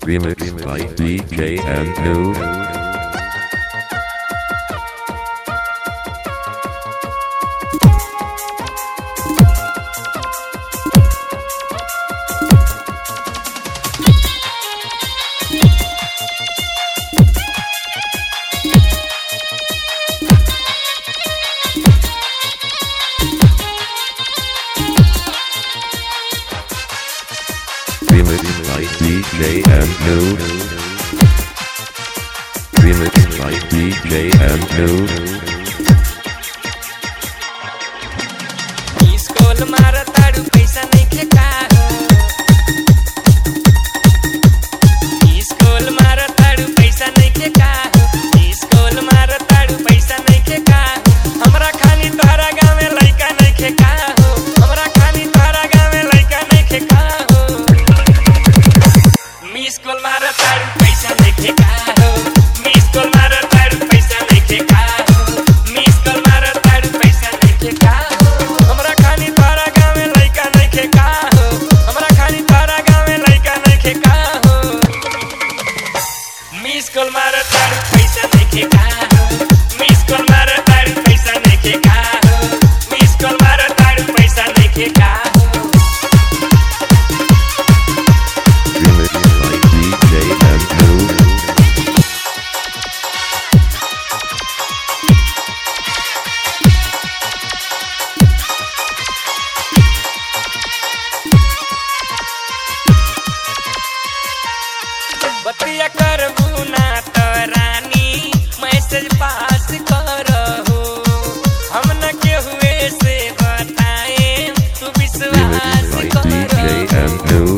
Remix by DJ and New. Remix by DJ and New. Remix by DJ and New. Iskol mara taru paisa naikhe ka ho. Iskol mara taru paisa naikhe ka ho. Iskol mara taru paisa naikhe ka ho. Hamra khani tोहरा गाँव में लइका naikhe ka ho. Hamra khani तोहरा गाँव में लइका naikhe ka ho. Iskol mara taru paisa naikhe ka ho. Iskol mara taru paisa naikhe ka ho. Iskol mara taru paisa naikhe ka ho. हमरा खानी तोहरा गाँव में लइका naikhe का हो. हमरा खानी तोहरा गाँव में लइका naikhe का हो. मिस कॉल मारा तारू पैसा naikhe का हो. मिस कॉल मारा तारू पैसा naikhe का हो. मिस कॉल मारा तारू पैसा naikhe का हो. Remix by DJ and New. बतिया करबू ना तो रानी मैसेज पास करहो. हम न के हुए से बताए तू विश्वास Remix by DJ करहो. and New.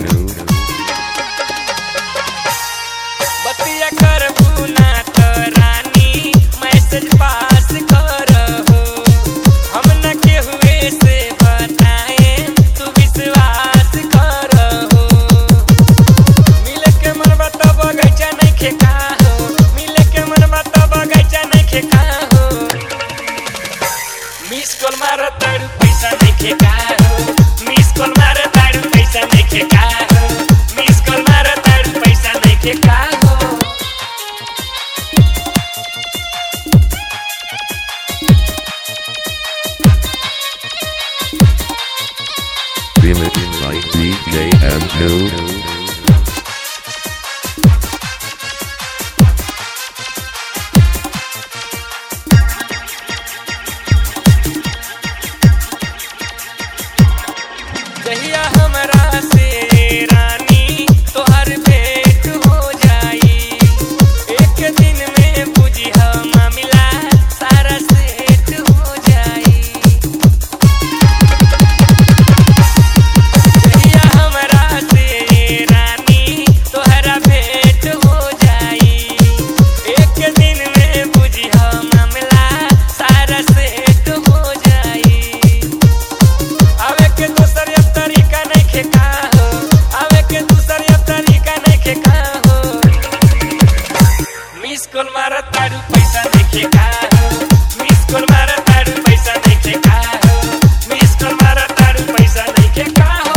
बतिया करबू ना तो रानी मैसेज पास करहो. हम न के हुए से बताए तू विश्वास करहो. मिले के मन बता बगैचा naikhe का हो. मिले के मन बता बगैचा naikhe का हो. मिस कॉल मारा तारू पैसा naikhe का हो. मिस कॉल मारा तारू पैसा naikhe का हो. मिस कॉल मारा तारू पैसा naikhe का हो. Remix by DJ and New. जहिया हमरा से रानी तोहर भेंट हो जाई. एक दिन में बुझिया मामला सारा सेट हो जाई. जहिया हमरा से रानी तोहरा भेंट हो जाई. एक दिन में बुझिया मामला सारा सेट हो जाई. आवे के दूसर अब तरीका naikhe का हो. आवे के दूसर अब तरीका naikhe का हो. मिस कॉल मारा तारू पैसा naikhe का हो. मिस कॉल मारा तारू पैसा naikhe का हो. मिस कॉल मारा तारू पैसा naikhe का हो.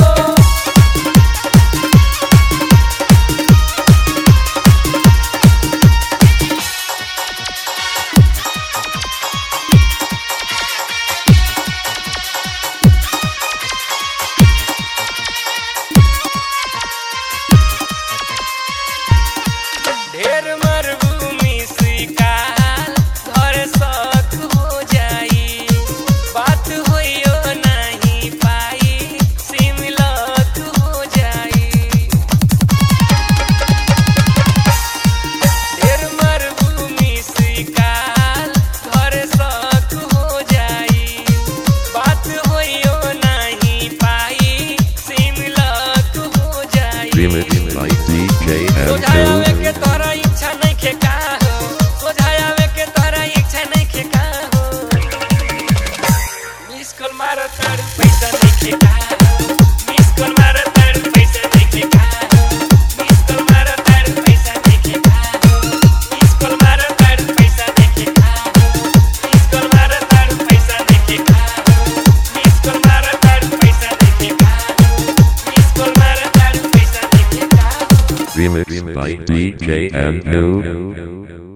ढेर मरबू मिसिकाल घर शौक हो जाई. बात होइयो नहीं पाई सिम लॉक हो जाई. ढेर मरबू मिसिकाल घर शौक हो जाई. बात होइयो नहीं पाई सिम लॉक हो जाई. Remix by DJ and सोझायावे New. के तोहरा इच्छा naikhe का हो. सोझायावे के तोहरा इच्छा naikhe का हो. मिस कॉल मारा तारू पैसा naikhe का हो. मिस कॉल मारा तारू पैसा naikhe का हो. मिस कॉल मारा तारू पैसा naikhe का हो. मिस कॉल मारा तारू पैसा naikhe का हो. मिस कॉल मारा तारू पैसा naikhe का हो. मिस कॉल मारा तारू पैसा naikhe का हो. मिस कॉल मारा तारू पैसा naikhe का हो. Remix by DJ and New.